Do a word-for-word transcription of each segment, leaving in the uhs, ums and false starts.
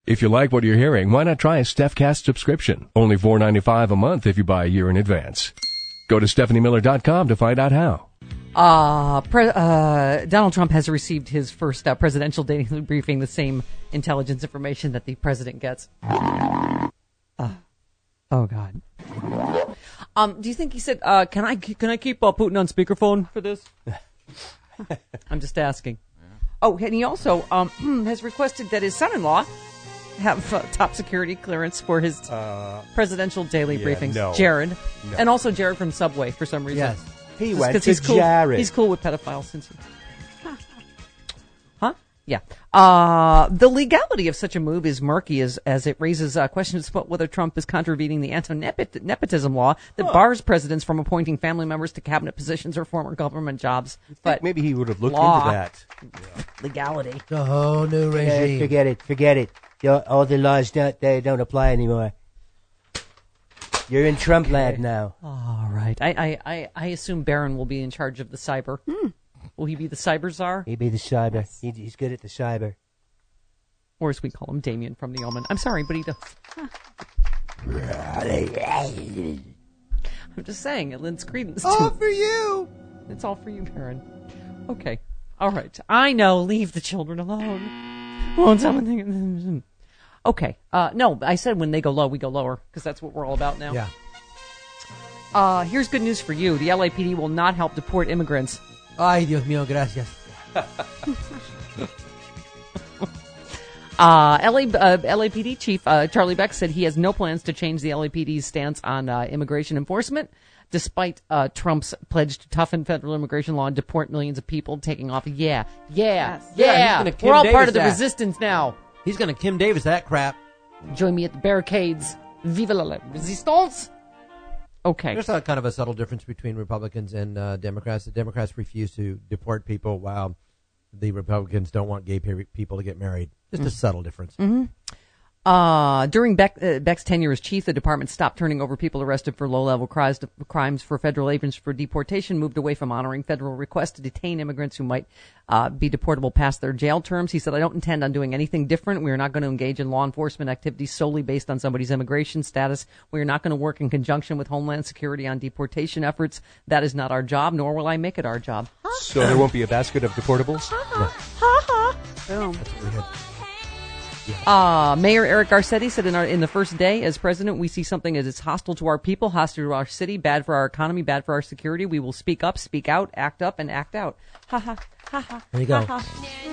If you like what you're hearing, why not try a StephCast subscription? Only four dollars and ninety-five cents a month if you buy a year in advance. Go to Stephanie Miller dot com to find out how. Uh, pre- uh, Donald Trump has received his first uh, presidential daily briefing, the same intelligence information that the president gets. Uh, oh, God. Um, do you think he said, uh, can I can I keep uh, Putin on speakerphone for this? I'm just asking. Oh, and he also um, has requested that his son-in-law have uh, top security clearance for his uh, presidential daily yeah, briefings. No. Jared. No. And also Jared from Subway for some reason. Yes. He Just went to he's cool. Jared. He's cool with pedophiles since he... Huh? Yeah. Uh, the legality of such a move is murky as, as it raises uh, questions about whether Trump is contravening the anti-nepotism law that huh. bars presidents from appointing family members to cabinet positions or former government jobs. But maybe he would have looked law, into that. Yeah. Legality. The whole new regime. Forget it. Forget it. Forget it. All the laws don't, they don't apply anymore. You're in Trump okay. land now. All right. I, I, I, I assume Barron will be in charge of the cyber. Hmm. Will he be the cyber czar? He'd be the cyber. Yes. He, he's good at the cyber. Or as we call him, Damien from The Omen. I'm sorry, but he does. I'm just saying, it lends credence to... All for you! It's all for you, Barron. Okay. All right. I know. Leave the children alone. Won't someone... Okay. Uh, no, I said when they go low, we go lower, because that's what we're all about now. Yeah. Uh, here's good news for you. The L A P D will not help deport immigrants. Ay, Dios mío, gracias. uh, L A, uh, L A P D Chief uh, Charlie Beck said he has no plans to change the L A P D's stance on uh, immigration enforcement, despite uh, Trump's pledge to toughen federal immigration law and deport millions of people, taking off. Yeah, yeah, yes. yeah. yeah he's gonna Kim we're all Davis part of the that. resistance now. He's going to Kim Davis that crap. Join me at the barricades. Vive la resistance. Okay. There's a kind of a subtle difference between Republicans and uh, Democrats. The Democrats refuse to deport people while the Republicans don't want gay pe- people to get married. Just mm-hmm. a subtle difference. Mm-hmm. Uh, during Beck, uh, Beck's tenure as chief, the department stopped turning over people arrested for low-level crimes, crimes for federal agents for deportation, moved away from honoring federal requests to detain immigrants who might uh, be deportable past their jail terms. He said, I don't intend on doing anything different. We are not going to engage in law enforcement activities solely based on somebody's immigration status. We are not going to work in conjunction with Homeland Security on deportation efforts. That is not our job, nor will I make it our job. So there won't be a basket of deportables? Ha ha. Boom. That's what we had. Yeah. Uh, Mayor Eric Garcetti said in, our, in the first day as president, we see something that is hostile to our people, hostile to our city, bad for our economy, bad for our security. We will speak up, speak out, act up, and act out. Ha ha, ha ha. There you go. Ha,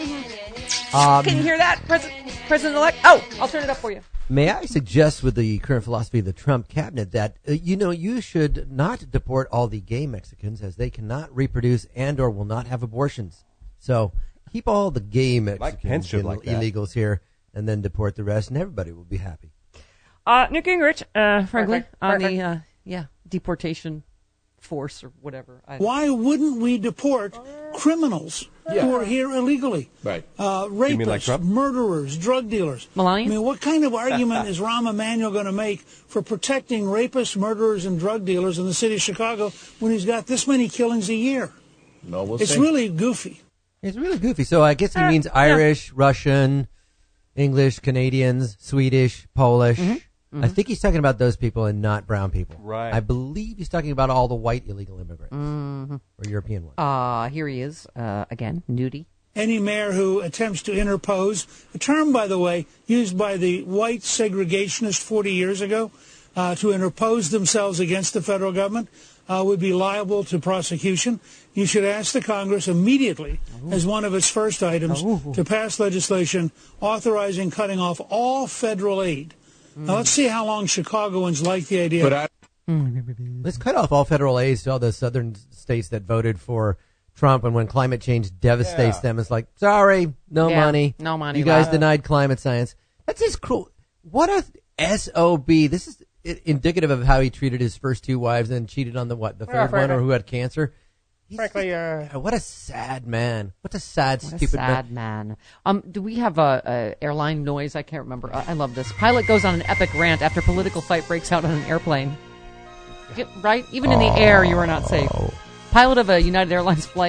ha. Um, Can you hear that, President, President-elect? Oh, I'll turn it up for you. May I suggest with the current philosophy of the Trump cabinet that, uh, you know, you should not deport all the gay Mexicans as they cannot reproduce and or will not have abortions. So keep all the gay Mexicans and like illegals here. And then deport the rest, and everybody will be happy. Uh, Nick Gingrich, uh, frankly, Perfect. on Perfect. the, uh, yeah, deportation force or whatever. I Why wouldn't we deport criminals yeah. who are here illegally? Right. Uh, rapists, like murderers, drug dealers. Melania? I mean, what kind of argument is Rahm Emanuel going to make for protecting rapists, murderers, and drug dealers in the city of Chicago when he's got this many killings a year? No, we'll it's see. really goofy. It's really goofy. So I guess he uh, means Irish, yeah. Russian, English, Canadians, Swedish, Polish. Mm-hmm. Mm-hmm. I think he's talking about those people and not brown people. Right. I believe he's talking about all the white illegal immigrants mm-hmm. or European ones. Uh, here he is, uh, again, nudie. Any mayor who attempts to interpose, a term, by the way, used by the white segregationists forty years ago, uh, to interpose themselves against the federal government, uh, would be liable to prosecution. You should ask the Congress immediately, Ooh. as one of its first items, Ooh. to pass legislation authorizing cutting off all federal aid. Mm. Now, let's see how long Chicagoans like the idea. But I- let's cut off all federal aid to all the southern states that voted for Trump, and when climate change devastates yeah. them, it's like, sorry, no yeah, money. No money. You guys wow. denied climate science. That's just cruel. What a S O B. This is indicative of how he treated his first two wives and cheated on the what the third yeah, one or who had cancer. He's frankly, uh, just, what a sad man. What a sad, what stupid a sad man. man. Um, do we have a, a airline noise? I can't remember. I, I love this. Pilot goes on an epic rant after political fight breaks out on an airplane. Get, right? Even in the air, you are not safe. Pilot of a United Airlines flight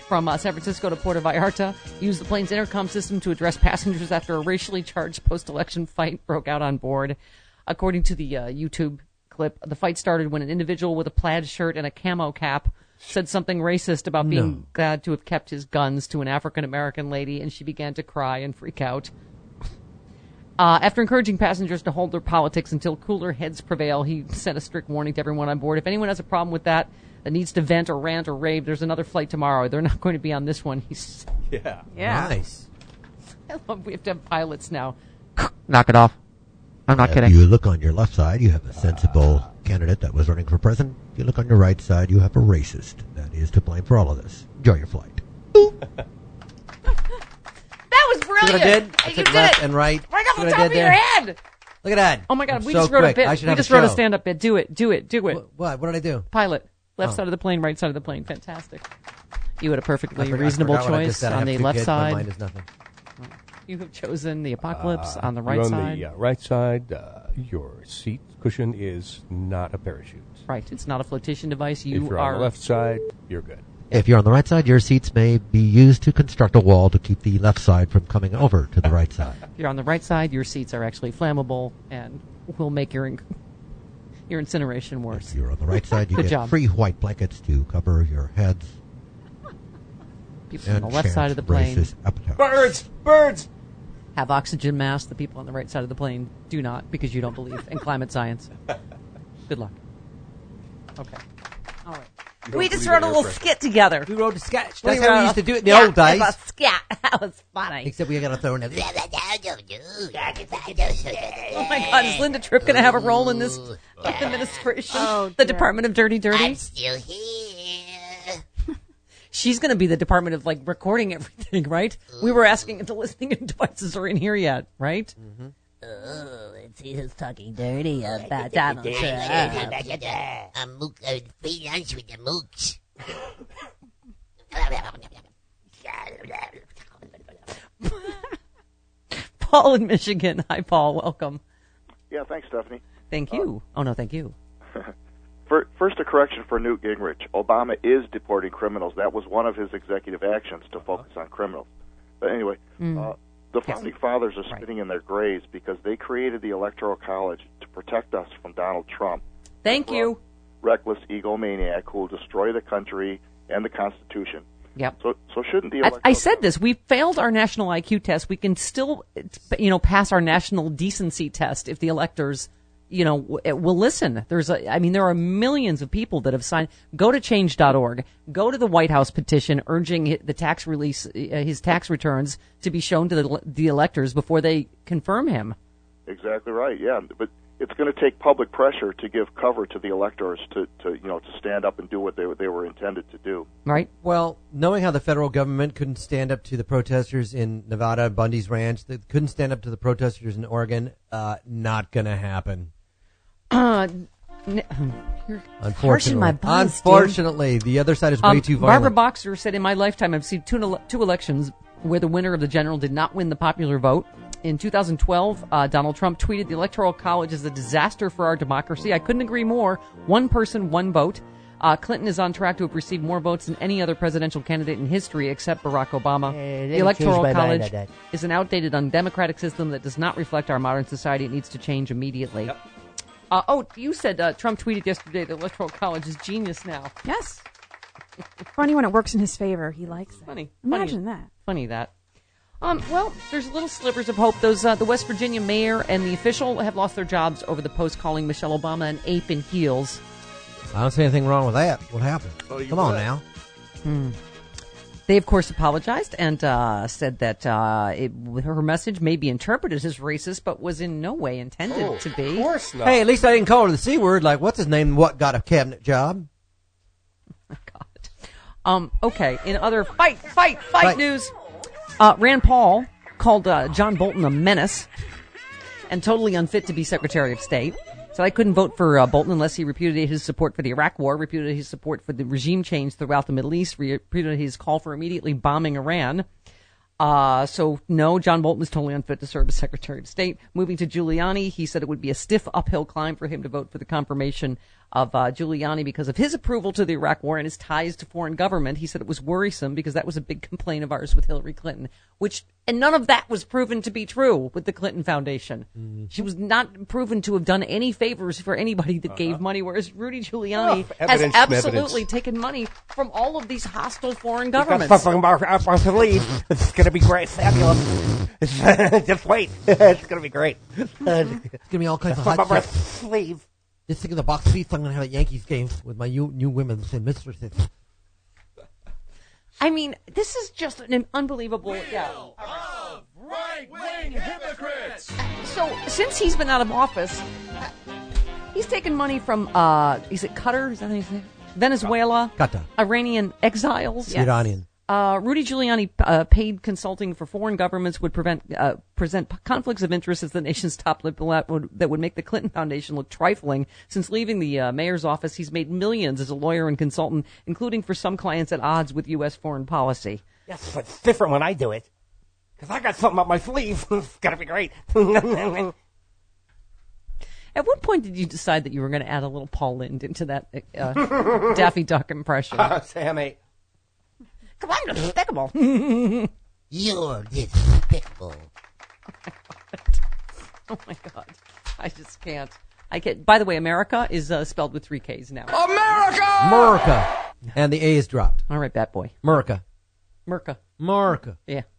from uh, San Francisco to Puerto Vallarta used the plane's intercom system to address passengers after a racially charged post-election fight broke out on board. According to the uh, YouTube clip, the fight started when an individual with a plaid shirt and a camo cap said something racist about being No. glad to have kept his guns to an African-American lady, and she began to cry and freak out. Uh, after encouraging passengers to hold their politics until cooler heads prevail, he sent a strict warning to everyone on board. If anyone has a problem with that, that needs to vent or rant or rave, there's another flight tomorrow. They're not going to be on this one. He's Yeah. yeah. Nice. I love we have to have pilots now. Knock it off. I'm not If kidding. you look on your left side, you have a sensible candidate that was running for president. If you look on your right side, you have a racist that is to blame for all of this. Enjoy your flight. That was See brilliant. what I did? I You took did left it. and right. Right See off what the I top did of your there? head. Look at that. Oh my God, I'm we so just wrote quick. a bit. I should We have just a wrote a show. stand-up bit. Do it. Do it. Do it. What? What, what did I do? Pilot. Left Oh. side of the plane, right side of the plane. Fantastic. You had a I perfectly forgot- I reasonable forgot what I just choice said. I on have the two left kids. My side. mind is nothing. You have chosen the apocalypse Uh, on the right you're on side. the uh, right side. Uh, your seat cushion is not a parachute. Right. It's not a flotation device. You if you're are on the left side, you're good. If you're on the right side, your seats may be used to construct a wall to keep the left side from coming over to the right side. If you're on the right side, your seats are actually flammable and will make your inc- your incineration worse. If you're on the right side, you Good get job. free white blankets to cover your heads People on and the left side of the plane racist epithets. Birds! Birds! have oxygen masks. The people on the right side of the plane do not, because you don't believe in climate science. Good luck. Okay. All right. We just believe wrote in a air little pressure. skit together. We wrote a sketch. We That's how wrote we a- used to do it in the yeah, old days. it was a skit. That was funny. Except we got to throw in a... Oh my God, is Linda Tripp going to have a role in this administration? Oh, the dear. Department of Dirty Dirty? I'm still here. She's going to be the department of like recording everything, right? We were asking if the listening devices are in here yet, right? Oh, let's see who's talking dirty About Donald Trump. I'm mook, uh, free lunch with the mooks. Paul in Michigan. Hi, Paul. Welcome. Yeah, thanks, Stephanie. Thank you. Oh, no, thank you. For, first, a correction for Newt Gingrich. Obama is deporting criminals. That was one of his executive actions to focus on criminals. But anyway, uh, the founding fathers are Right. spitting in their graves because they created the Electoral College to protect us from Donald Trump, Thank you. reckless egomaniac who will destroy the country and the Constitution. Yep. So, so shouldn't the I, Electoral I said this. We failed our national I Q test. We can still, you know, pass our national decency test if the electors, you know, w- will listen. There's a, I mean, there are millions of people that have signed. Go to change dot org. Go to the White House petition urging hi- the tax release, uh, his tax returns to be shown to the, the electors before they confirm him. Exactly right. Yeah, but it's going to take public pressure to give cover to the electors to, to you know, to stand up and do what they they were intended to do. Right? Well, knowing how the federal government couldn't stand up to the protesters in Nevada, Bundy's Ranch, they couldn't stand up to the protesters in Oregon, uh, not going to happen. Uh, n- you're Unfortunately. harshing my buzz, dude. Unfortunately, the other side is way Um, too Barbara violent. Boxer said, in my lifetime, I've seen two, ele- two elections where the winner of the general did not win the popular vote. In two thousand twelve, uh, Donald Trump tweeted, "The Electoral College is a disaster for our democracy." I couldn't agree more. One person, one vote. Uh, Clinton is on track to have received more votes than any other presidential candidate in history except Barack Obama. Eh, let me the Electoral change my mind College on that. is an outdated, undemocratic system that does not reflect our modern society. It needs to change immediately. Uh, oh, you said uh, Trump tweeted yesterday the Electoral College is genius now. Yes. Funny when it works in his favor. He likes it. Funny. Imagine funny, that. Funny that. Um, well, there's little slivers of hope. Those uh, the West Virginia mayor and the official have lost their jobs over the post calling Michelle Obama an ape in heels. I don't see anything wrong with that. What happened? Oh, you Come on would. now. They, of course, apologized and uh, said that uh, it, her message may be interpreted as racist, but was in no way intended Oh, to be. Of course not. Hey, at least I didn't call her the C word. Like, what's his name? What got a cabinet job? God. Um, okay, in other fight, fight, fight, Fight. news, uh, Rand Paul called uh, John Bolton a menace and totally unfit to be Secretary of State. So I couldn't vote for uh, Bolton unless he repudiated his support for the Iraq War, repudiated his support for the regime change throughout the Middle East, repudiated his call for immediately bombing Iran. Uh, so no, John Bolton is totally unfit to serve as Secretary of State. Moving to Giuliani, he said it would be a stiff uphill climb for him to vote for the confirmation of uh, Giuliani because of his approval to the Iraq War and his ties to foreign government. He said it was worrisome because that was a big complaint of ours with Hillary Clinton, which and none of that was proven to be true with the Clinton Foundation. Mm-hmm. She was not proven to have done any favors for anybody that uh-huh. gave money, whereas Rudy Giuliani oh, has absolutely taken money from all of these hostile foreign governments. Got something up our sleeve. It's going to be great, fabulous. Just wait, it's going to be great. It's going to be all kinds of hot up our stuff. sleeve. Just think of the box seats I'm going to have at Yankees games with my new, new women and mistresses. I mean, this is just an unbelievable. Wheel yeah. of right-wing hypocrites. So, since he's been out of office, he's taken money from, uh, is it Qatar? Is that how you say it? Venezuela? Qatar. Iranian exiles? Yes. Iranian. Uh, Rudy Giuliani uh, paid consulting for foreign governments would prevent uh, present conflicts of interest as the nation's top diplomat would, that would make the Clinton Foundation look trifling. Since leaving the uh, mayor's office, he's made millions as a lawyer and consultant, including for some clients at odds with U S foreign policy. Yes, but it's different when I do it. Because I got something up my sleeve. It's going to be great. At what point did you decide that you were going to add a little Paul Lynde into that uh, Daffy Duck impression? Uh, Sammy. Come on, despicable. You're despicable. Oh, my God. I just can't. I can't. By the way, America is uh, spelled with three Ks now. America! America. And the A is dropped. All right, Bat Boy. America. Merca. America. Yeah.